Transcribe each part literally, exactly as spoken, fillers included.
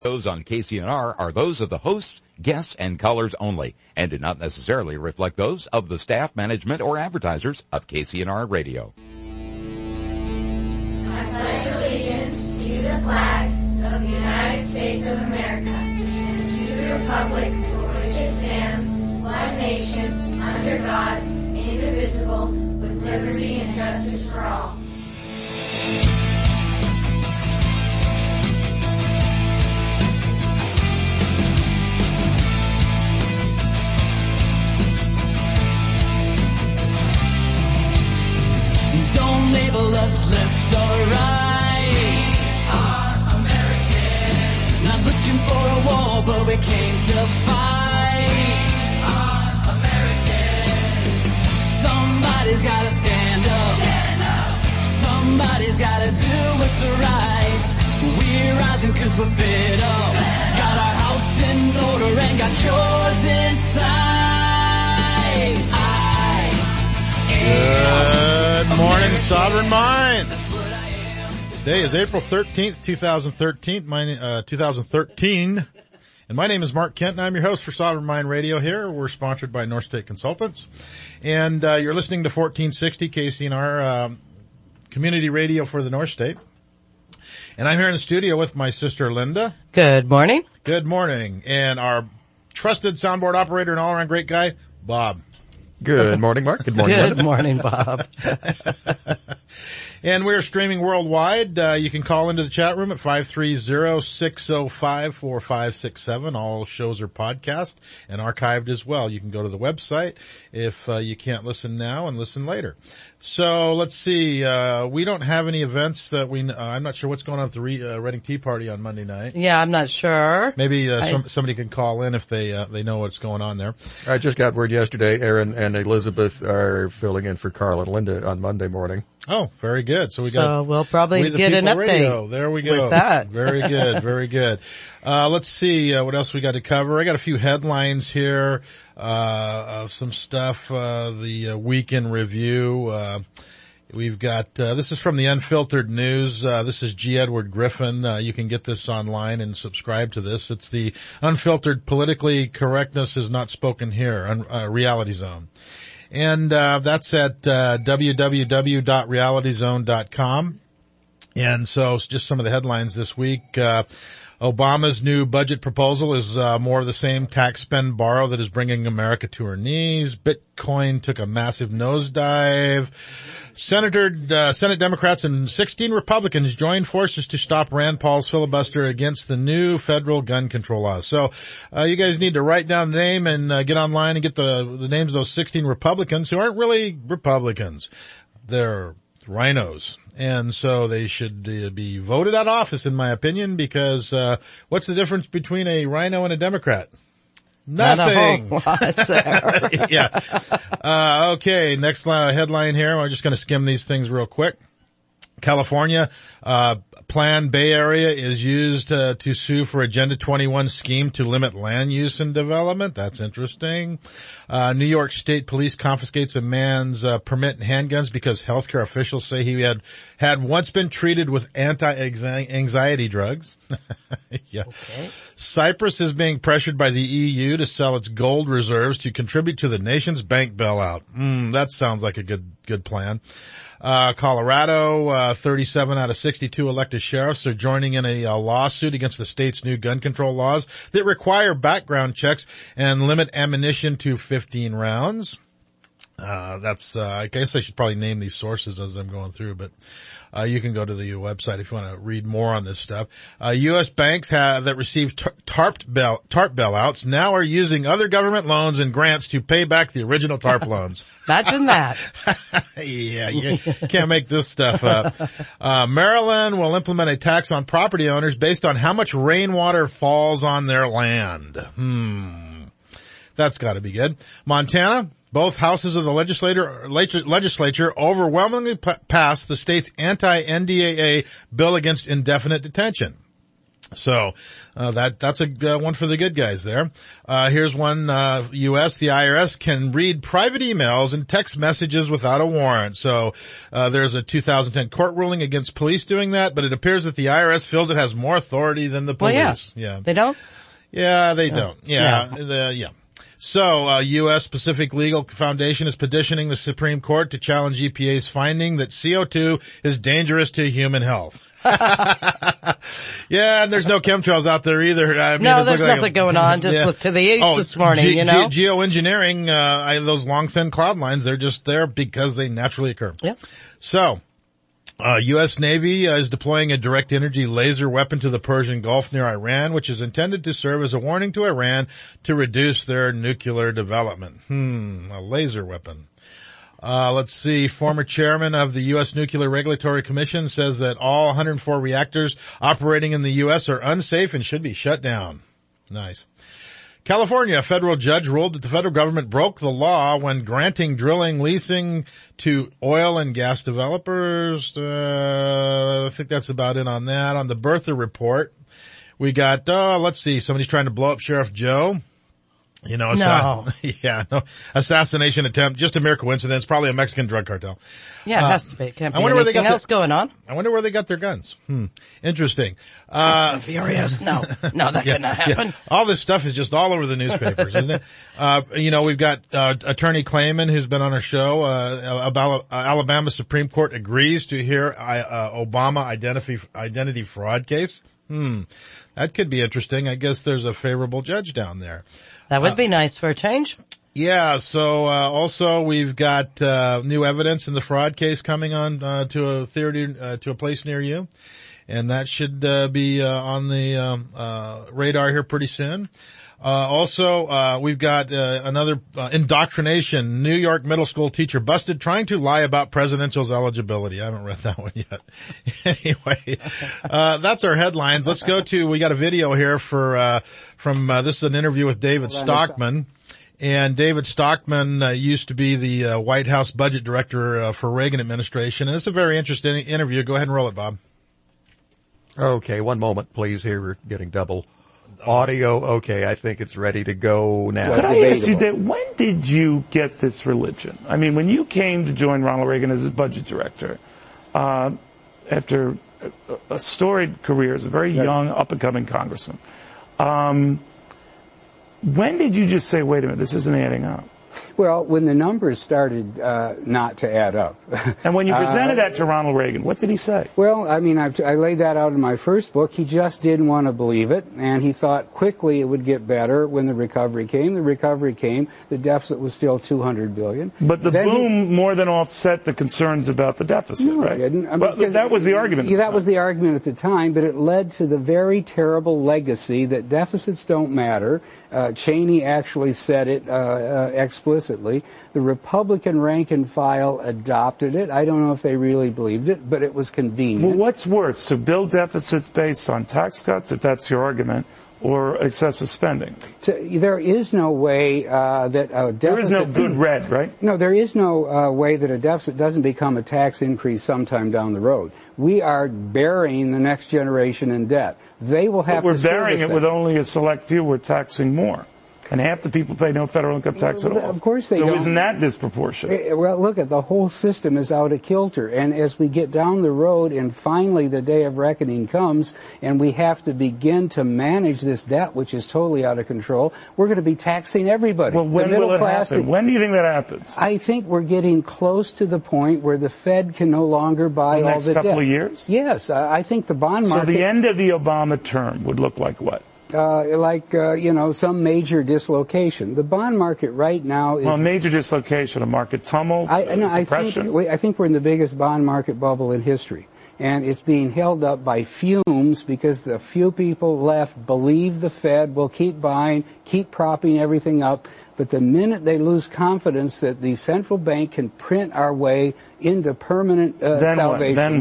Those on K C N R are those of the hosts, guests, and callers only, and do not necessarily reflect those of the staff, management, or advertisers of K C N R Radio. I pledge allegiance to the flag of the United States of America and to the republic for which it stands, one nation, under God, indivisible, with liberty and justice for all. Don't label us left or right. We are American. Not looking for a war, but we came to fight. We are American. Somebody's gotta stand up. Stand up. Somebody's gotta do what's right. We're rising cause we're fed up. Fed got our house in order and got yours in sight. I am. Good morning, Sovereign Minds. Today is April thirteenth, twenty thirteen, my, uh, twenty thirteen, and my name is Mark Kent, and I'm your host for Sovereign Mind Radio here. We're sponsored by North State Consultants, and uh, you're listening to fourteen sixty K C N R, um, community radio for the North State. And I'm here in the studio with my sister Linda. Good morning. Good morning. And our trusted soundboard operator and all-around great guy, Bob. Good morning, Mark. Good morning. Good morning, Bob. And we're streaming worldwide. Uh, you can call into the chat room at five three zero, six zero five, four five six seven. All shows are podcast and archived as well. You can go to the website if uh, you can't listen now and listen later. So let's see. Uh, we don't have any events that we, uh, I'm not sure what's going on at the Re- uh, Reading Tea Party on Monday night. Yeah, I'm not sure. Maybe uh, I... some, somebody can call in if they uh, they know what's going on there. I just got word yesterday, Aaron and Elizabeth are filling in for Carl and Linda on Monday morning. Oh, very good. So we got. So we'll probably We the get an People update. Radio. There we go. With that. Very good. Very good. Uh, let's see, uh, what else we got to cover. I got a few headlines here, uh, of some stuff, uh, the uh, weekend review, uh, we've got, uh, this is from the Unfiltered News. Uh, this is G. Edward Griffin. Uh, you can get this online and subscribe to this. It's the Unfiltered Politically Correctness is Not Spoken Here, on, uh, Reality Zone. And, uh, that's at, uh, w w w dot reality zone dot com. And so just some of the headlines this week. Uh, Obama's new budget proposal is, uh, more of the same tax spend borrow that is bringing America to her knees. Bitcoin took a massive nosedive. Senator, uh, Senate Democrats and sixteen Republicans joined forces to stop Rand Paul's filibuster against the new federal gun control laws. So, uh, you guys need to write down the name and, uh, get online and get the, the names of those sixteen Republicans who aren't really Republicans. They're rhinos. And so they should uh, be voted out of office, in my opinion, because, uh, what's the difference between a rhino and a Democrat? Nothing. Not a whole lot there. Yeah. Uh, okay. Next uh, headline here. I'm just going to skim these things real quick. California, uh, planned Bay Area is used uh, to sue for Agenda twenty-one scheme to limit land use and development. That's interesting. Uh, New York State Police confiscates a man's uh, permit and handguns because healthcare officials say he had had once been treated with anti-anxiety drugs. Yeah. Okay. Cyprus is being pressured by the E U to sell its gold reserves to contribute to the nation's bank bailout. Mm, that sounds like a good good plan. Uh, Colorado, uh, thirty-seven out of sixty-two elected sheriffs are joining in a, a lawsuit against the state's new gun control laws that require background checks and limit ammunition to fifteen rounds. Uh, that's, uh, I guess I should probably name these sources as I'm going through, but, uh, you can go to the website if you want to read more on this stuff. Uh, U S banks have, that received tar- TARP bail, TARP bailouts now are using other government loans and grants to pay back the original TARP loans. Imagine that. Yeah, you can't make this stuff up. Uh, Maryland will implement a tax on property owners based on how much rainwater falls on their land. Hmm. That's gotta be good. Montana, both houses of the legislature, legislature overwhelmingly p- passed the state's anti-N D A A bill against indefinite detention. So, uh, that, that's a uh, one for the good guys there. Uh, here's one, uh, U S, the I R S can read private emails and text messages without a warrant. So, uh, there's a two thousand ten court ruling against police doing that, but it appears that the I R S feels it has more authority than the police. Well, yeah. yeah. They don't? Yeah, they don't. Yeah. Yeah. The, yeah. So, uh, U S Pacific Legal Foundation is petitioning the Supreme Court to challenge E P A's finding that C O two is dangerous to human health. Yeah, and there's no chemtrails out there either. I mean, no, it there's looks like nothing a, going on. Just yeah. look to the east oh, this morning, ge- you know? Ge- geoengineering, uh, I, those long, thin cloud lines, they're just there because they naturally occur. Yeah. So, Uh, U S Navy uh, is deploying a direct energy laser weapon to the Persian Gulf near Iran, which is intended to serve as a warning to Iran to reduce their nuclear development. Hmm, a laser weapon. Uh, let's see. Former chairman of the U S Nuclear Regulatory Commission says that all one hundred four reactors operating in the U S are unsafe and should be shut down. Nice. California, a federal judge ruled that the federal government broke the law when granting drilling leasing to oil and gas developers. Uh, I think that's about it on that. On the Bertha report, we got, uh, let's see, somebody's trying to blow up Sheriff Joe. You know, No. yeah, no, assassination attempt, just a mere coincidence, probably a Mexican drug cartel. Yeah, it Uh, has to be. Can't I be wonder where they anything got else their- going on. I wonder where they got their guns. Hmm. Interesting. Fast Uh, and Furious. No, no, that yeah, couldn't happen. yeah. All this stuff is just all over the newspapers, isn't it? Uh, you know, we've got, uh, Attorney Clayman who's been on our show, uh, about, uh, Alabama Supreme Court agrees to hear, uh, Obama identity, identity fraud case. Hmm. That could be interesting. I guess there's a favorable judge down there. That would be nice for a change. Yeah, so, uh, also we've got, uh, new evidence in the fraud case coming on, uh, to a theater, uh, to a place near you. And that should, uh, be, uh, on the, um, uh, radar here pretty soon. Uh, also, uh, we've got, uh, another, uh, indoctrination. New York middle school teacher busted trying to lie about presidential's eligibility. I haven't read that one yet. Anyway, uh, that's our headlines. Let's go to, we got a video here for, uh, from, uh, this is an interview with David Stockman. And David Stockman uh, used to be the uh, White House budget director uh, for Reagan administration. And it's a very interesting interview. Go ahead and roll it, Bob. Okay, one moment, please. Here we're getting double audio. Okay, I think it's ready to go now. Could I ask you, Dave, when did you get this religion? I mean, when you came to join Ronald Reagan as his budget director, uh, after a, a storied career as a very young, up-and-coming congressman, um, when did you just say, wait a minute, this isn't adding up? Well, when the numbers started uh, not to add up. And when you presented uh, that to Ronald Reagan, what did he say? Well, I mean, I've, I laid that out in my first book. He just didn't want to believe it, and he thought quickly it would get better when the recovery came. The recovery came. The deficit was still two hundred billion dollars. But the then boom he, more than offset the concerns about the deficit, no, right? It didn't. I mean, well, because that was the argument. Yeah, that was the argument at the time, but it led to the very terrible legacy that deficits don't matter. Uh, Cheney actually said it uh, uh, explicitly. The Republican rank and file adopted it. I don't know if they really believed it, but it was convenient. Well, what's worse, to build deficits based on tax cuts, if that's your argument, or excessive spending? To, there is no way uh, that a deficit... There is no good red, right? No, there is no uh, way that a deficit doesn't become a tax increase sometime down the road. We are burying the next generation in debt. They will have but we're to burying it that. with only a select few. We're taxing more. And half the people pay no federal income tax at all. Of course they so don't. So isn't that disproportionate? Well, look at the whole system is out of kilter. And as we get down the road and finally the day of reckoning comes and we have to begin to manage this debt, which is totally out of control, we're going to be taxing everybody. Well, when will it happen? When do you think that happens? I think we're getting close to the point where the Fed can no longer buy the all next the debt. next couple of years? Yes. Uh, I think the bond market... So the end of the Obama term would look like what? Uh, like, uh, you know, some major dislocation. The bond market right now is... Well, major dislocation, a market tumult, I, uh, no, I depression? think, I think we're in the biggest bond market bubble in history. And it's being held up by fumes because the few people left believe the Fed will keep buying, keep propping everything up. But the minute they lose confidence that the central bank can print our way into permanent uh, then salvation... What? Then what?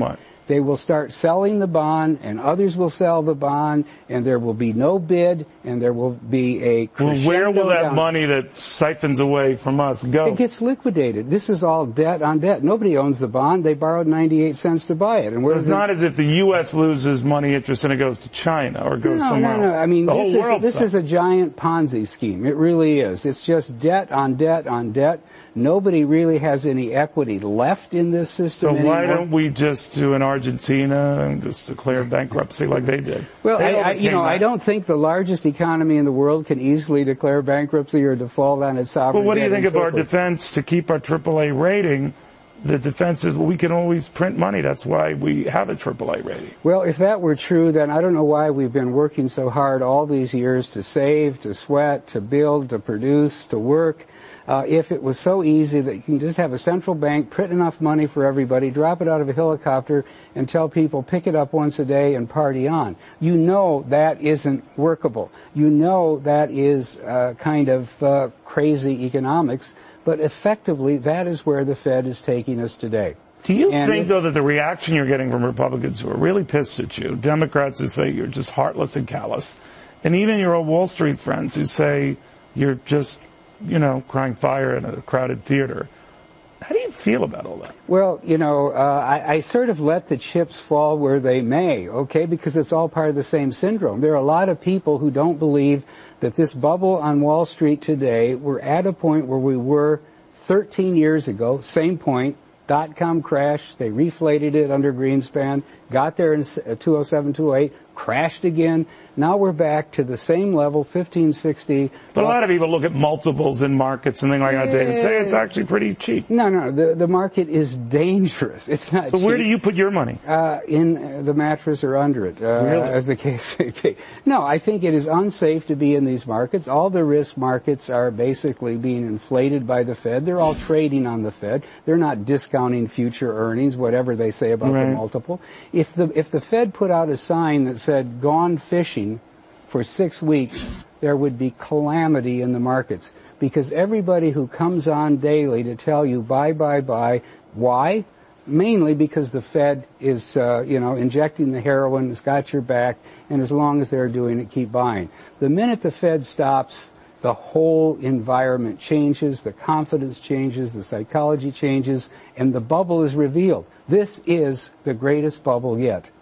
They will start selling the bond, and others will sell the bond, and there will be no bid, and there will be a crescendo. Well, where will that down. money that siphons away from us go? It gets liquidated. This is all debt on debt. Nobody owns the bond. They borrowed ninety-eight cents to buy it. And It's not as if the U S loses money interest and it goes to China or goes no, somewhere no, no. else. I mean, the this, whole world is, this sucks. is a giant Ponzi scheme. It really is. It's just debt on debt on debt. Nobody really has any equity left in this system So anymore. why don't we just do an Argentina and just declare bankruptcy like they did? Well, They I, I, you know, overcame I that. don't think the largest economy in the world can easily declare bankruptcy or default on its sovereign But what do you debt think and of so our forth. defense to keep our triple A rating? The defense is, well, we can always print money. That's why we have a triple A rating. Well, if that were true, then I don't know why we've been working so hard all these years to save, to sweat, to build, to produce, to work. Uh, if it was so easy that you can just have a central bank, print enough money for everybody, drop it out of a helicopter, and tell people pick it up once a day and party on. You know that isn't workable. You know that is uh, kind of uh, crazy economics, but effectively that is where the Fed is taking us today. Do you And think, if- though, that the reaction you're getting from Republicans who are really pissed at you, Democrats who say you're just heartless and callous, and even your old Wall Street friends who say you're just, you know, crying fire in a crowded theater, how do you feel about all that? Well, you know, uh, I, I sort of let the chips fall where they may, okay, because it's all part of the same syndrome. There are a lot of people who don't believe that this bubble on Wall Street today, we're at a point where we were thirteen years ago, same point, dot-com crash, they reflated it under Greenspan, got there in two oh seven, two oh eight, crashed again. Now we're back to the same level, fifteen sixty. But a lot of people look at multiples in markets and things like that, David, say it's actually pretty cheap. No, no, the the market is dangerous. It's not So cheap. where do you put your money? Uh, in the mattress or under it, uh, Really? as the case may be. No, I think it is unsafe to be in these markets. All the risk markets are basically being inflated by the Fed. They're all trading on the Fed. They're not discounting future earnings, whatever they say about Right. the multiple. If the if the Fed put out a sign that said "Gone fishing" for six weeks, there would be calamity in the markets, because everybody who comes on daily to tell you buy, buy, buy, why? Mainly because the Fed is, uh, you know, injecting the heroin, it's got your back, and as long as they're doing it, keep buying. The minute the Fed stops, the whole environment changes, the confidence changes, the psychology changes, and the bubble is revealed. This is the greatest bubble yet.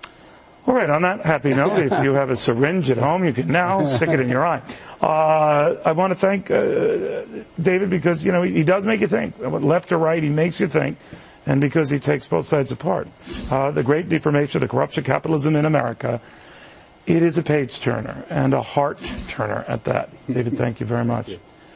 All right, on that happy note, if you have a syringe at home, you can now stick it in your eye. Uh, I want to thank uh, David because, you know, he, he does make you think. Left to right, he makes you think. And because he takes both sides apart. Uh, the great deformation, the corruption, capitalism in America, it is a page-turner and a heart-turner at that. David, thank you very much.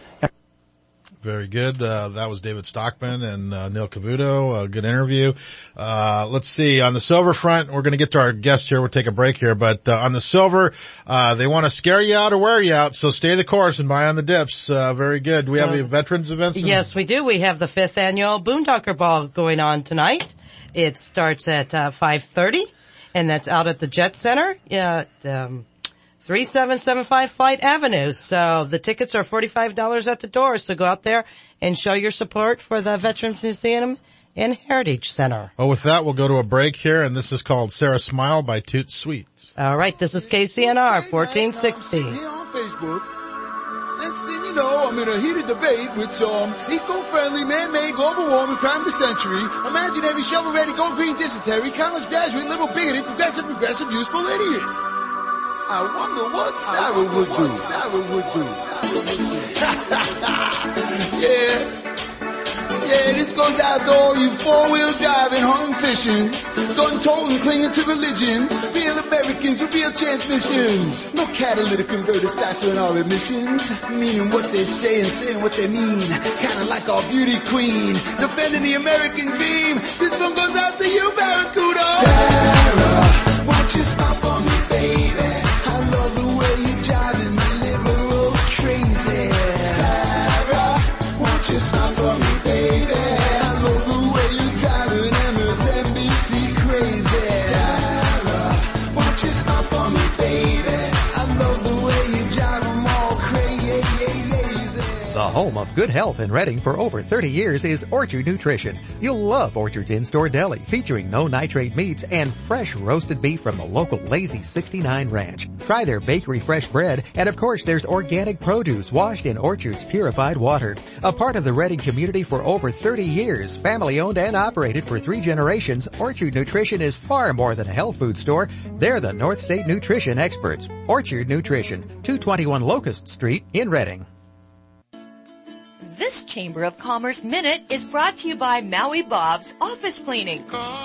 Very good. Uh, that was David Stockman and uh, Neil Cavuto. A good interview. Uh, let's see. On the silver front, we're going to get to our guest here. We'll take a break here. But uh, on the silver, uh, they want to scare you out or wear you out. So stay the course and buy on the dips. Uh, very good. Do we have any veterans events? Yes, we do. We have the fifth annual Boondocker Ball going on tonight. It starts at uh, five thirty, and that's out at the Jet Center at um, three seven seven five Flight Avenue. So the tickets are forty-five dollars at the door. So go out there and show your support for the Veterans Museum and Heritage Center. Well, with that, we'll go to a break here, and this is called Sarah Smile by Toot Sweets. All right, this is K C N R fourteen sixty. Here on Facebook. Next thing you know, I'm in a heated debate with some eco-friendly, man-made, global warming crime of the century, imaginary, shovel-ready, go green dysentery, college graduate, liberal bigoted, progressive, regressive, useful idiot. I wonder what Sarah would do. Sarah would do. Yeah. Yeah, this goes out to all you four-wheel driving, home fishing, gun tolling, clinging to religion, real Americans with real transmissions. No catalytic converter cycling our emissions, meaning what they say and saying what they mean. Kinda like our beauty queen, defending the American dream. This one goes out to you, Barracuda. Sarah, won't you stop for me, baby? I love the way you're driving the liberals crazy. Sarah, won't you stop for me, baby? I love the way you're driving M S N B C crazy. Sarah, won't you stop for me, baby? I love the way you drive them all crazy. The home of good health in Reading for over thirty years is Orchard Nutrition. You'll love Orchard's in-store deli featuring no nitrate meats and fresh roasted beef from the local Lazy sixty-nine Ranch. Try their bakery fresh bread, and of course there's organic produce washed in Orchard's purified water. A part of the Reading community for over thirty years, family owned and operated for three generations, Orchard Nutrition is far more than a health food store. They're the North State Nutrition experts. Orchard Nutrition, two twenty-one Locust Street in Reading. This Chamber of Commerce Minute is brought to you by Maui Bob's Office Cleaning.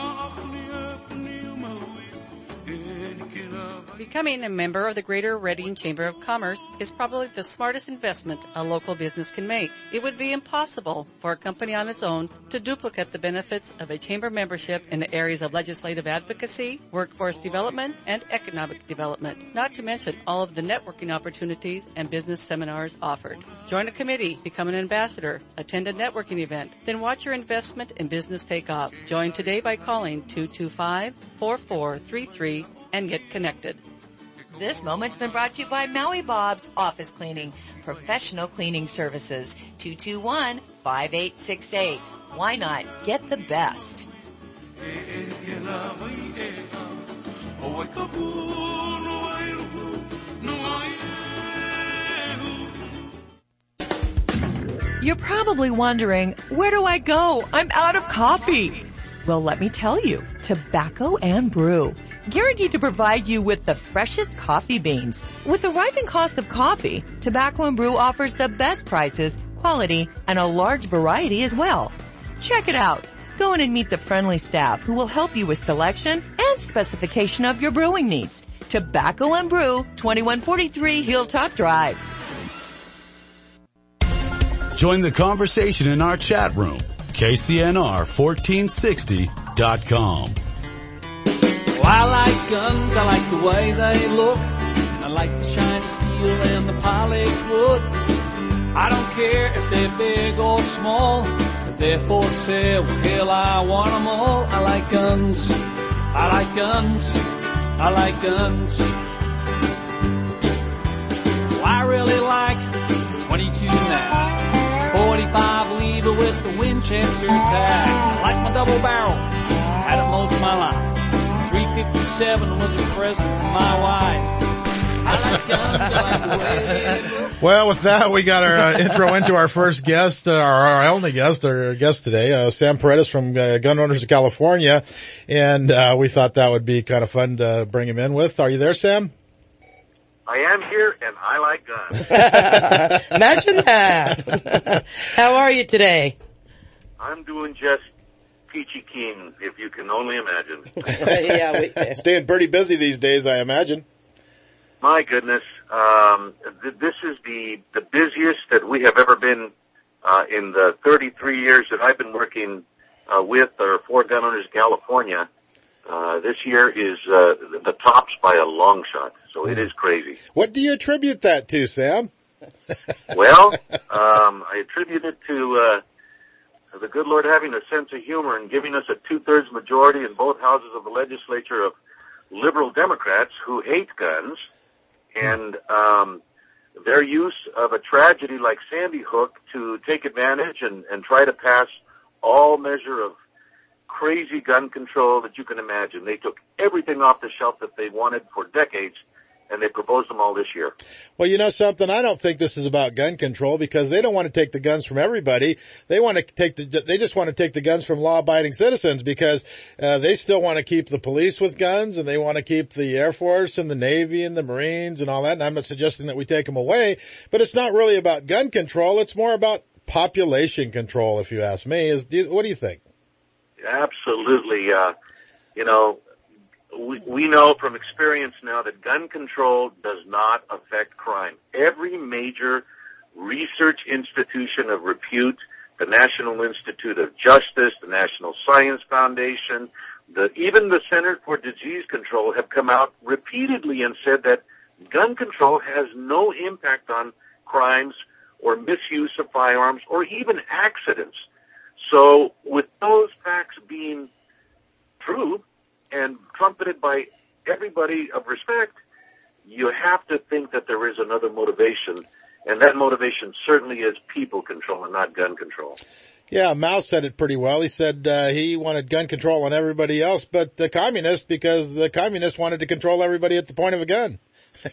Becoming a member of the Greater Reading Chamber of Commerce is probably the smartest investment a local business can make. It would be impossible for a company on its own to duplicate the benefits of a chamber membership in the areas of legislative advocacy, workforce development, and economic development, not to mention all of the networking opportunities and business seminars offered. Join a committee, become an ambassador, attend a networking event, then watch your investment in business take off. Join today by calling two two five, four four three three and get connected. This moment's been brought to you by Maui Bob's Office Cleaning, professional cleaning services, two two one, five eight six eight. Why not get the best? You're probably wondering, where do I go? I'm out of coffee. Well, let me tell you, Tobacco and Brew. Guaranteed to provide you with the freshest coffee beans. With the rising cost of coffee, Tobacco and Brew offers the best prices, quality, and a large variety as well. Check it out. Go in and meet the friendly staff who will help you with selection and specification of your brewing needs. Tobacco and Brew, twenty-one forty-three Hilltop Drive. Join the conversation in our chat room, K C N R fourteen sixty dot com. Well, I like guns, I like the way they look. I like the shiny steel and the polished wood. I don't care if they're big or small. If they're for sale, well, hell, I want them all. I like guns, I like guns, I like guns. Well, I really like the twenty-two mag, forty-five lever with the Winchester tag. I like my double barrel, had it most of my life. three fifty-seven was a present from my wife. I like guns, I like the way. Well, with that, we got our uh, intro into our first guest, uh, our, our only guest, our guest today, uh, Sam Paredes from uh, Gun Owners of California, and uh, we thought that would be kind of fun to bring him in with. Are you there, Sam? I am here, and I like guns. Imagine that. How are you today? I'm doing just peachy keen, if you can only imagine. Yeah, we can. Staying pretty busy these days, I imagine. My goodness, um, th- this is the, the busiest that we have ever been uh, in the thirty-three years that I've been working uh, with or for Gun Owners of California. Uh, this year is uh, the tops by a long shot, so it is crazy. What do you attribute that to, Sam? Well, um, I attribute it to uh, the good Lord having a sense of humor and giving us a two-thirds majority in both houses of the legislature of liberal Democrats who hate guns, and um, their use of a tragedy like Sandy Hook to take advantage and, and try to pass all measure of crazy gun control that you can imagine. They took everything off the shelf that they wanted for decades, and they proposed them all this year. Well, you know something? I don't think this is about gun control because they don't want to take the guns from everybody. They want to take the, they just want to take the guns from law-abiding citizens because, uh, they still want to keep the police with guns and they want to keep the Air Force and the Navy and the Marines and all that. And I'm not suggesting that we take them away, but it's not really about gun control. It's more about population control, if you ask me. Is, what do you think? Absolutely. Uh, you know, We, we know from experience now that gun control does not affect crime. Every major research institution of repute, the National Institute of Justice, the National Science Foundation, the, even the Center for Disease Control have come out repeatedly and said that gun control has no impact on crimes or misuse of firearms or even accidents. So with those facts being true, and trumpeted by everybody of respect, you have to think that there is another motivation, and that motivation certainly is people control and not gun control. Yeah, Mao said it pretty well. He said uh, he wanted gun control on everybody else but the communists, because the communists wanted to control everybody at the point of a gun.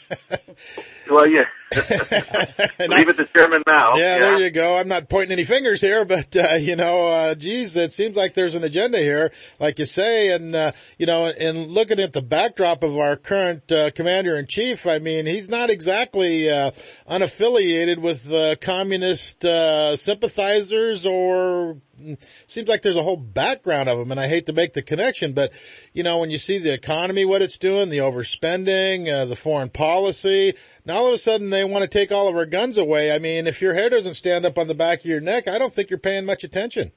Well, yeah. Leave it to Chairman Mao. Yeah, yeah, there you go. I'm not pointing any fingers here, but, uh, you know, uh, geez, it seems like there's an agenda here, like you say, and, uh, you know, and looking at the backdrop of our current, uh, commander-in-chief, I mean, he's not exactly, uh, unaffiliated with, uh, communist, uh, sympathizers, or seems like there's a whole background of them, and I hate to make the connection, but, you know, when you see the economy, what it's doing, the overspending, uh, the foreign policy, now all of a sudden they want to take all of our guns away. I mean, if your hair doesn't stand up on the back of your neck, I don't think you're paying much attention.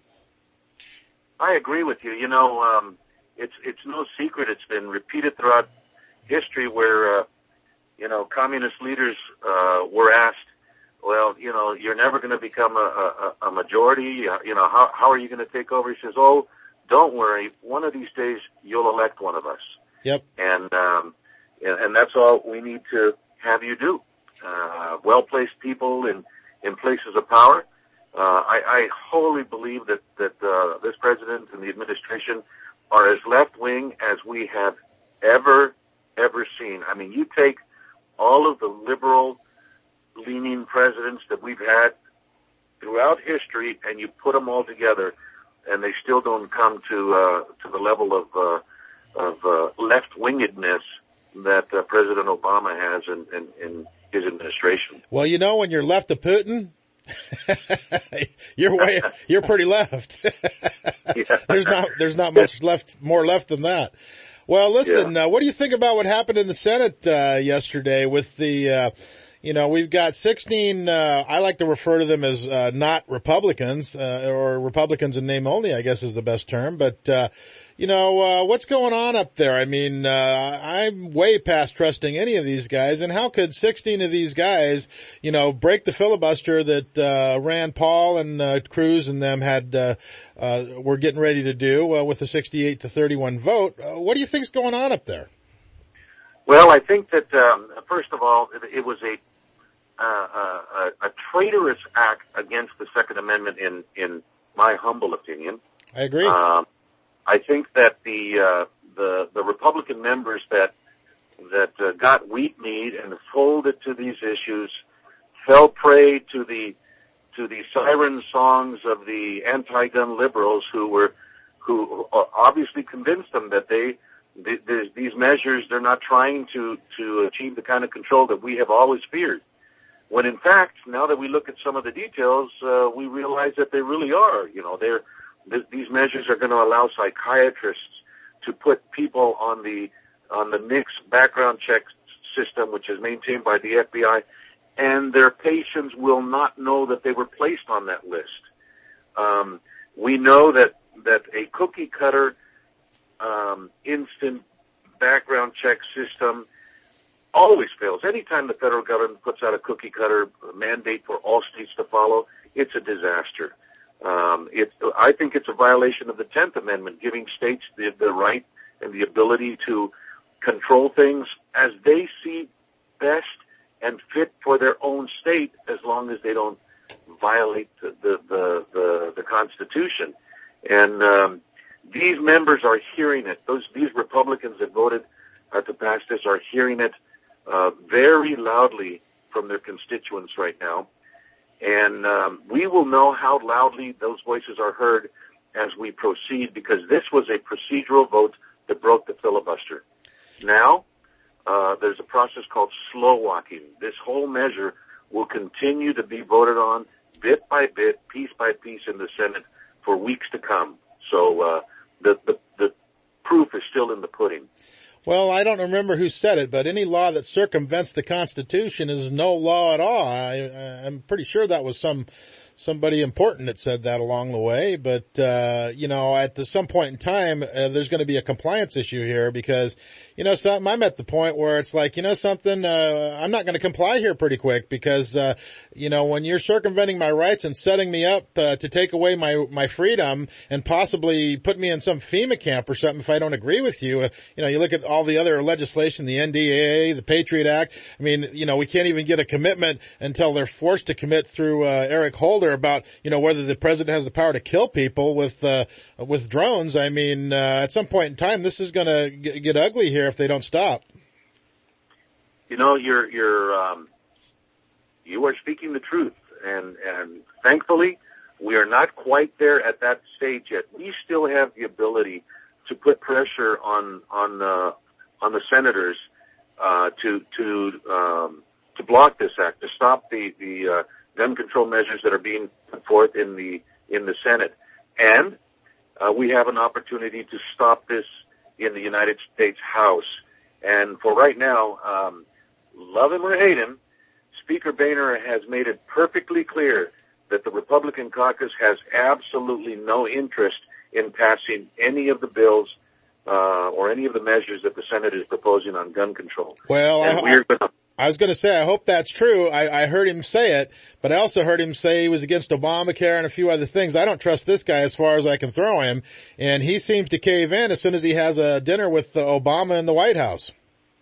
I agree with you. You know, um, it's it's no secret. It's been repeated throughout history where, uh, you know, communist leaders uh, were asked, well, you know, you're never going to become a, a, a majority. Uh, you know, how how are you going to take over? He says, oh, don't worry. One of these days you'll elect one of us. Yep. And um, and, and that's all we need to have you do. Uh, well-placed people in, in places of power. Uh, I, I wholly believe that, that, uh, this president and the administration are as left-wing as we have ever, ever seen. I mean, you take all of the liberal-leaning presidents that we've had throughout history and you put them all together, and they still don't come to, uh, to the level of, uh, of, uh, left-wingedness that uh, President Obama has in, in, in his administration. Well, you know, when you're left of Putin, you're way, you're pretty left. Yeah. There's not, there's not much left, more left than that. Well, listen, yeah. uh, what do you think about what happened in the Senate, uh, yesterday with the, uh, you know, we've got sixteen, uh, I like to refer to them as, uh, not Republicans, uh, or Republicans in name only, I guess is the best term, but, uh, you know, uh, what's going on up there? I mean, uh, I'm way past trusting any of these guys, and how could sixteen of these guys, you know, break the filibuster that, uh, Rand Paul and, uh, Cruz and them had, uh, uh, were getting ready to do, uh, with a sixty-eight to thirty-one vote? Uh, what do you think's going on up there? Well, I think that, um, first of all, it, it was a, uh, a, a traitorous act against the Second Amendment in, in my humble opinion. I agree. Um, I think that the, uh, the, the Republican members that, that, uh, got weak-kneed and folded to these issues fell prey to the, to the siren songs of the anti-gun liberals who were, who obviously convinced them that they, th- these measures, they're not trying to, to achieve the kind of control that we have always feared. When in fact, now that we look at some of the details, uh, we realize that they really are, you know, they're, th- these measures are going to allow psychiatrists to put people on the, on the mixed background check system, which is maintained by the F B I, and their patients will not know that they were placed on that list. Um, we know that, that a cookie cutter, um, instant background check system always fails. Anytime the federal government puts out a cookie cutter mandate for all states to follow, it's a disaster. Um, it, I think it's a violation of the tenth Amendment, giving states the, the right and the ability to control things as they see best and fit for their own state, as long as they don't violate the the the, the, the Constitution. And um, these members are hearing it. Those these Republicans that voted uh, to pass this are hearing it uh, very loudly from their constituents right now. And um, we will know how loudly those voices are heard as we proceed, because this was a procedural vote that broke the filibuster. Now, uh, there's a process called slow walking. This whole measure will continue to be voted on bit by bit, piece by piece in the Senate for weeks to come. So uh, the, the, the proof is still in the pudding. Well, I don't remember who said it, but any law that circumvents the Constitution is no law at all. I, I'm pretty sure that was some somebody important that said that along the way. But, uh, you know, at the, some point in time, uh, there's going to be a compliance issue here because, you know, something, I'm at the point where it's like, you know, something, uh, I'm not going to comply here pretty quick because, uh, you know, when you're circumventing my rights and setting me up, uh, to take away my, my freedom and possibly put me in some FEMA camp or something if I don't agree with you, uh, you know, you look at all the other legislation, the N D A A, the Patriot Act. I mean, you know, we can't even get a commitment until they're forced to commit through, uh, Eric Holder about, you know, whether the president has the power to kill people with, uh, with drones. I mean, uh, at some point in time, this is going to get ugly here if they don't stop. You know, you're, you're, um, you are speaking the truth. And, and thankfully, we are not quite there at that stage yet. We still have the ability to put pressure on, on, uh, on the senators, uh, to, to, um, to block this act, to stop the, the, uh, gun control measures that are being put forth in the, in the Senate. And, uh, we have an opportunity to stop this in the United States House. And for right now, um, love him or hate him, Speaker Boehner has made it perfectly clear that the Republican caucus has absolutely no interest in passing any of the bills uh, or any of the measures that the Senate is proposing on gun control. Well, and I, we're gonna, I was going to say, I hope that's true. I, I heard him say it, but I also heard him say he was against Obamacare and a few other things. I don't trust this guy as far as I can throw him, and he seems to cave in as soon as he has a dinner with uh, Obama in the White House.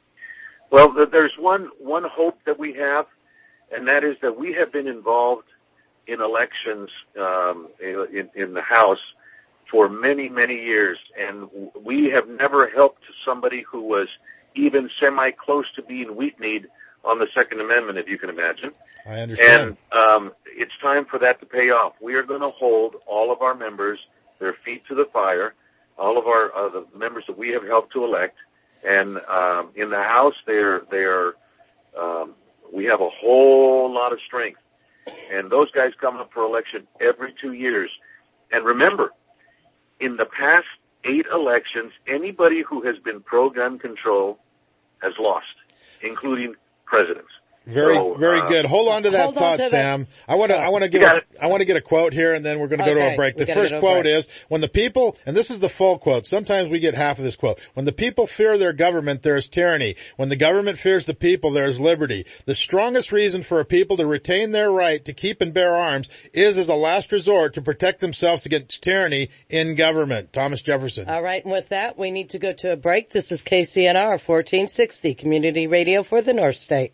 Well, there's one one hope that we have, and that is that we have been involved in elections um, in, in the House for many, many years, and we have never helped somebody who was even semi-close to being weak-kneed on the Second Amendment, if you can imagine. I understand. And um, it's time for that to pay off. We are going to hold all of our members, their feet to the fire, all of our uh, the members that we have helped to elect. And um, in the House, they're they're um, we have a whole lot of strength, and those guys come up for election every two years. And remember, in the past eight elections, anybody who has been pro-gun control has lost, including presidents. Very, so, very uh, good. Hold on to that hold on thought, to Sam. that. I want to, I want to give, a, I want to get a quote here, and then we're going to go Okay, to a break. we The gotta first go to a quote break. is, when the people, and this is the full quote, sometimes we get half of this quote, when the people fear their government, there is tyranny. When the government fears the people, there is liberty. The strongest reason for a people to retain their right to keep and bear arms is as a last resort to protect themselves against tyranny in government. Thomas Jefferson. All right, and with that, we need to go to a break. This is K C N R fourteen sixty, Community Radio for the North State.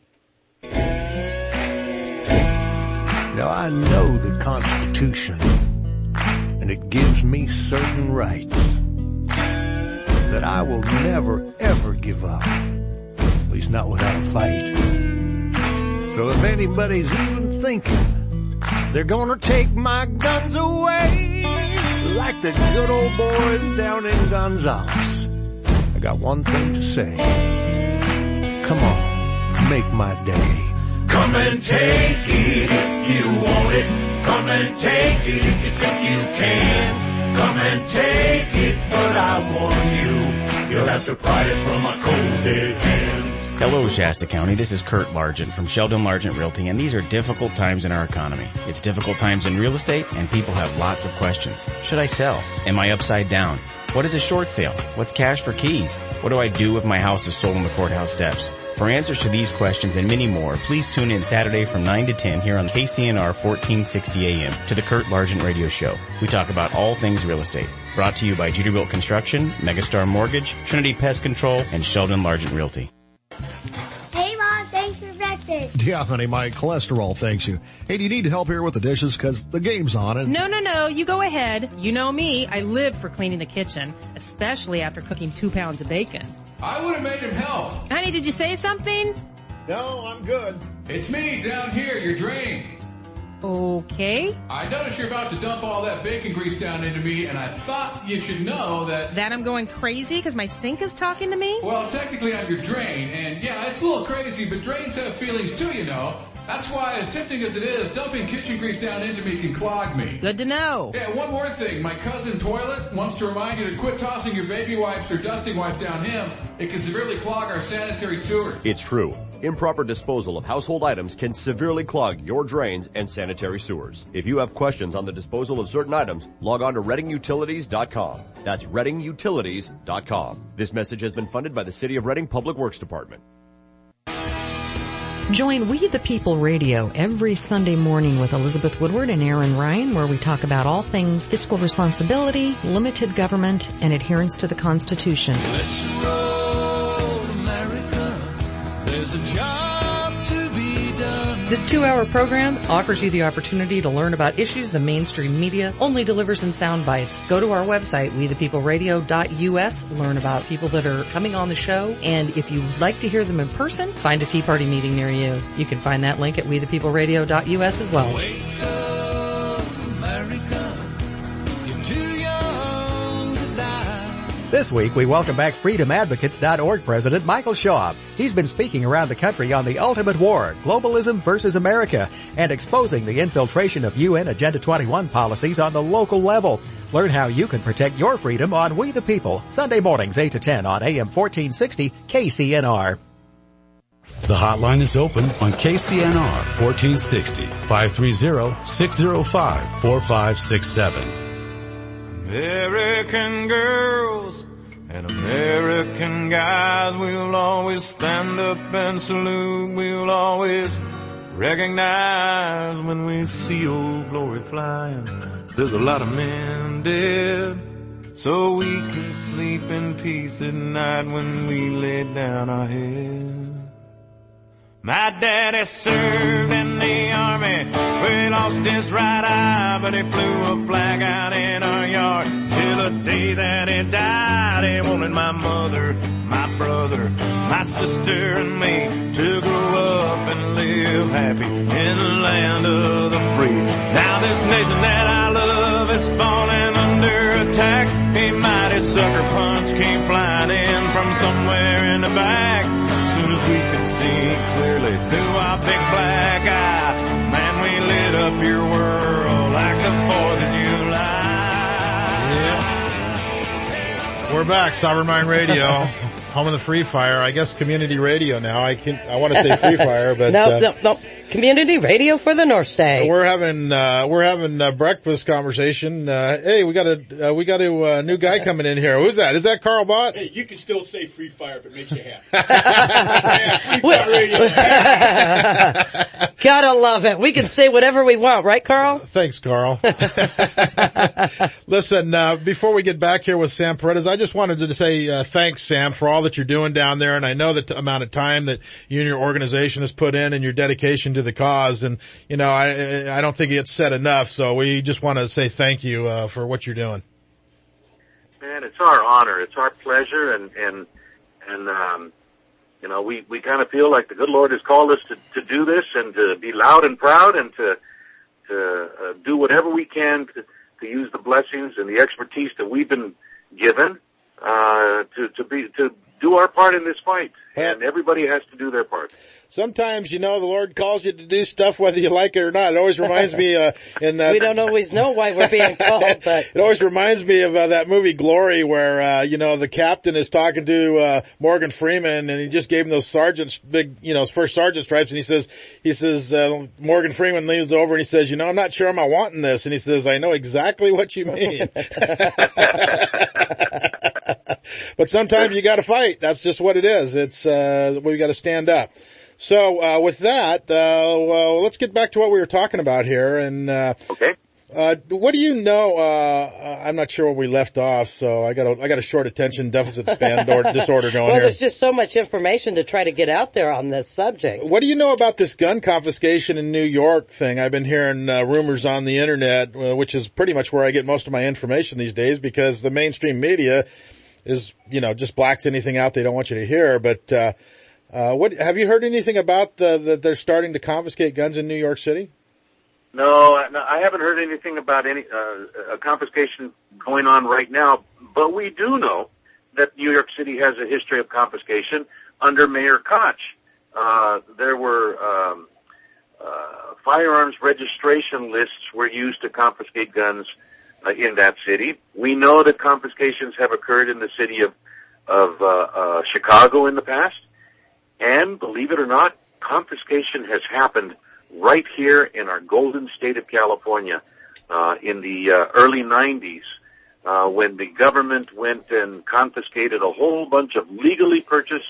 Now I know the Constitution, and it gives me certain rights that I will never ever give up, at least not without a fight. So if anybody's even thinking they're gonna take my guns away, like the good old boys down in Gonzales, I got one thing to say. Come on, make my day. Come and take it if you want it. Come and take it if you think you can. Come and take it, but I warn you, you'll have to pry it from my cold dead hands. Hello, Shasta County. This is Kurt Largent from Sheldon Largent Realty, and these are difficult times in our economy. It's difficult times in real estate, and people have lots of questions. Should I sell? Am I upside down? What is a short sale? What's cash for keys? What do I do if my house is sold on the courthouse steps? For answers to these questions and many more, please tune in Saturday from nine to ten here on K C N R fourteen sixty A M to the Kurt Largent Radio Show. We talk about all things real estate. Brought to you by Jeterbilt Construction, Megastar Mortgage, Trinity Pest Control, and Sheldon Largent Realty. Hey, Mom, thanks for breakfast. Yeah, honey, my cholesterol thanks you. Hey, do you need help here with the dishes? Because the game's on and... No, no, no, you go ahead. You know me, I live for cleaning the kitchen, especially after cooking two pounds of bacon. I would have made him help. Honey, did you say something? No, I'm good. It's me down here, your drain. Okay. I noticed you're about to dump all that bacon grease down into me, and I thought you should know that... That I'm going crazy because my sink is talking to me? Well, technically I'm your drain, and yeah, it's a little crazy, but drains have feelings too, you know. That's why, as tempting as it is, dumping kitchen grease down into me can clog me. Good to know. Yeah, one more thing. My cousin Toilet wants to remind you to quit tossing your baby wipes or dusting wipes down him. It can severely clog our sanitary sewers. It's true. Improper disposal of household items can severely clog your drains and sanitary sewers. If you have questions on the disposal of certain items, log on to reading utilities dot com. That's reading utilities dot com. This message has been funded by the City of Reading Public Works Department. Join We the People Radio every Sunday morning with Elizabeth Woodward and Aaron Ryan, where we talk about all things fiscal responsibility, limited government, and adherence to the Constitution. Let's roll, America. There's a job to be done. This two-hour program offers you the opportunity to learn about issues the mainstream media only delivers in sound bites. Go to our website, we the people radio dot U S, learn about people that are coming on the show, and if you'd like to hear them in person, find a Tea Party meeting near you. You can find that link at we the people radio dot U S as well. Wake up, America. You're too young to die. This week, we welcome back freedom advocates dot org President Michael Schwab. He's been speaking around the country on the ultimate war, globalism versus America, and exposing the infiltration of U N Agenda twenty-one policies on the local level. Learn how you can protect your freedom on We the People, Sunday mornings eight to ten on A M fourteen sixty K C N R. The hotline is open on K C N R fourteen sixty, five three zero, six zero five, four five six seven. American girls and American guys, we'll always stand up and salute. We'll always recognize when we see old glory flying. There's a lot of men dead, so we can sleep in peace at night when we lay down our head. My daddy served in the army, where he lost his right eye, but he flew a flag out in our yard till the day that he died. He wanted my mother, my brother, my sister and me to grow up and live happy in the land of the free. Now this nation that I love is falling under attack. A mighty sucker punch came flying in from somewhere in the back. As soon as we could see clearly through our big black eye, man, we lit up your world like the fourth of July. Yeah. We're back, Sovereign Mind Radio, home of the Free Fire. I guess community radio now. I can I want to say Free Fire, but no, uh, no, no. Community radio for the North State. We're having uh we're having a breakfast conversation. Uh hey, we got a uh, we got a uh, new guy coming in here. Who's that? Is that Carl Bott? Hey, you can still say Free Fire if it makes you happy. Free Fire Radio. Gotta love it. We can say whatever we want, right, Carl? Thanks, Carl. Listen, uh before we get back here with Sam Paredes, I just wanted to say uh, thanks, Sam, for all that you're doing down there, and I know the t- amount of time that you and your organization has put in and your dedication to the cause, and you know, I I don't think it's said enough, so we just want to say thank you uh, for what you're doing. Man, it's our honor, it's our pleasure, and and and um, you know, we we kind of feel like the good Lord has called us to to do this and to be loud and proud and to to uh, do whatever we can to to use the blessings and the expertise that we've been given uh to to be to do our part in this fight. And everybody has to do their part. Sometimes, you know, the Lord calls you to do stuff whether you like it or not. It always reminds me, uh, in that. We don't always know why we're being called, but. It always reminds me of uh, that movie Glory where, uh, you know, the captain is talking to, uh, Morgan Freeman and he just gave him those sergeant's big, you know, his first sergeant stripes and he says, he says, uh, Morgan Freeman leans over and he says, you know, I'm not sure am I wanting this. And he says, I know exactly what you mean. But sometimes you gotta fight. That's just what it is. It's, uh, we gotta stand up. So, uh, with that, uh, well, let's get back to what we were talking about here. And, uh, okay. Uh, what do you know, uh, I'm not sure where we left off, so I got a, I got a short attention deficit span or disorder going well, here. There's just so much information to try to get out there on this subject. What do you know about this gun confiscation in New York thing? I've been hearing uh, rumors on the internet, uh, which is pretty much where I get most of my information these days because the mainstream media is, you know, just blacks anything out they don't want you to hear. But, uh, uh, what, have you heard anything about the, that they're starting to confiscate guns in New York City? No, I haven't heard anything about any, uh, a confiscation going on right now, but we do know that New York City has a history of confiscation under Mayor Koch. Uh, there were, um, uh, firearms registration lists were used to confiscate guns Uh, in that city. We know that confiscations have occurred in the city of of uh, uh, Chicago in the past, And believe it or not, confiscation has happened right here in our golden state of California uh, in the uh, early nineties uh, when the government went and confiscated a whole bunch of legally purchased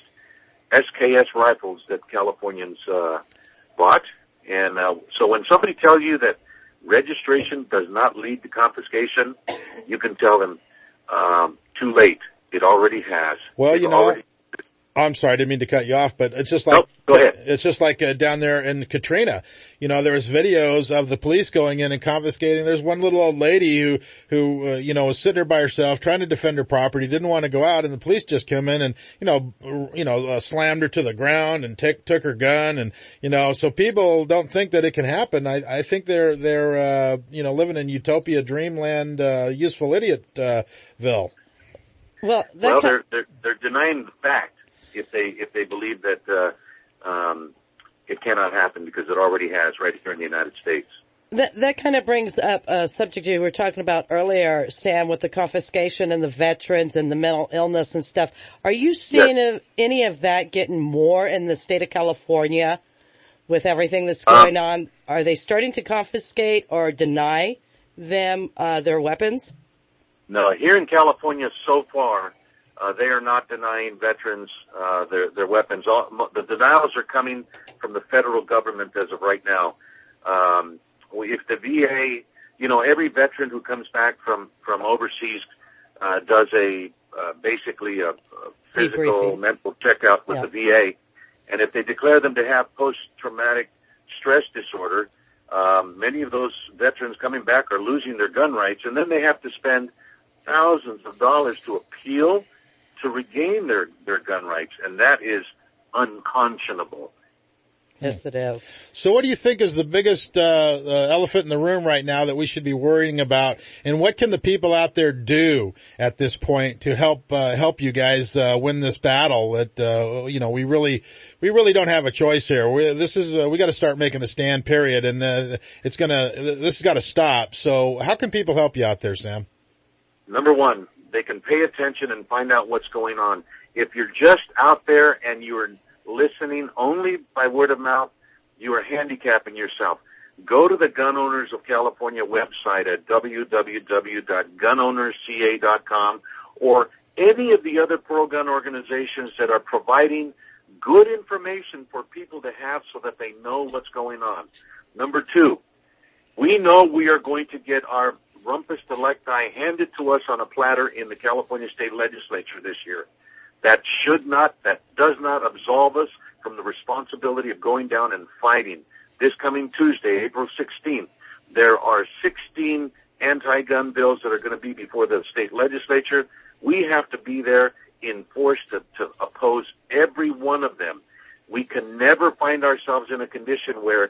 S K S rifles that Californians uh, bought. And uh, so when somebody tells you that registration does not lead to confiscation, you can tell them um, too late. It already has. Well, It's you know, already- I'm sorry, I didn't mean to cut you off, but it's just like, Nope, go ahead. It's just like uh, down there in Katrina. You know, there was videos of the police going in and confiscating. There's one little old lady who, who, uh, you know, was sitting there by herself trying to defend her property, didn't want to go out, and the police just came in and, you know, you know, uh, slammed her to the ground and took, took her gun. And, you know, so people don't think that it can happen. I, I think they're, they're, uh, you know, living in utopia, dreamland, uh, useful idiot, uh, ville. Well, well, they're, they're, they're denying the fact. If they if they believe that uh, um, it cannot happen because it already has right here in the United States. That that kind of brings up a subject you were talking about earlier, Sam, with the confiscation and the veterans and the mental illness and stuff. Are you seeing Yes. of, any of that getting more in the state of California with everything that's going Um, on? Are they starting to confiscate or deny them uh, their weapons? No, here in California so far, uh, they are not denying veterans uh, their their weapons. All, mo- the denials are coming from the federal government as of right now. Um, if the V A, you know, every veteran who comes back from from overseas uh, does a uh, basically a, a physical Debriefing. mental checkout with Yeah. the V A, and if they declare them to have post-traumatic stress disorder, um, many of those veterans coming back are losing their gun rights, and then they have to spend thousands of dollars to appeal to regain their, their gun rights, and that is unconscionable. Yes, it is. So what do you think is the biggest uh, uh, elephant in the room right now that we should be worrying about, and what can the people out there do at this point to help uh, help you guys uh, win this battle? That uh, you know, we really we really don't have a choice here. We, this is uh, we got to start making a stand. Period, and uh, it's gonna this has got to stop. So how can people help you out there, Sam? Number one, they can pay attention and find out what's going on. If you're just out there and you're listening only by word of mouth, you are handicapping yourself. Go to the Gun Owners of California website at w w w dot gun owners c a dot com or any of the other pro-gun organizations that are providing good information for people to have so that they know what's going on. Number two, we know we are going to get our rumpus electi handed to us on a platter in the California State Legislature this year. That should not, that does not absolve us from the responsibility of going down and fighting. This coming Tuesday, April sixteenth, there are sixteen anti-gun bills that are going to be before the state legislature. We have to be there in force to, to oppose every one of them. We can never find ourselves in a condition where